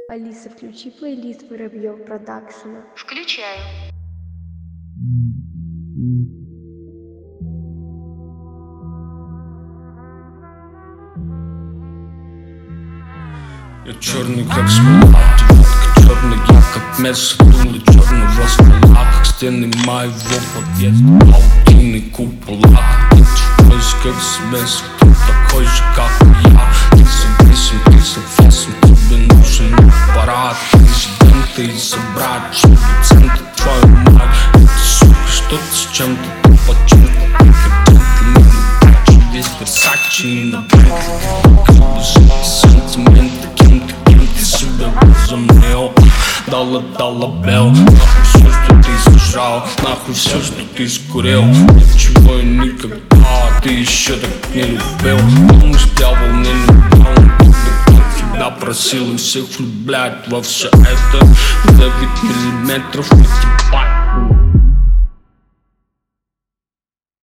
Алиса, включи плейлист Воробьев Продакшена. Включаю. Я черный как смола, девушка черная как мясо, дула черного ствола, как стены моего подъезда, паутины купола. Ты чувствуешь как смесь, ты такой же как и я. Ты зависим, ты софасим, тебе нужен аппарат. Президент и собрат, чтобы центр твою мать. Ты сука, что ты с чем-то почему-то ты как джентльмен. Весь Версачи и на бренде, сантименты, кем ты себя возомнил. Дала бел, нахуй все, что ты сожрал, нахуй все, что ты скурил. Ничего и никогда ты еще так не любил. Помнишь, дьявол не любил, всегда просил и всех влюблять во все это. 9 миллиметров, эти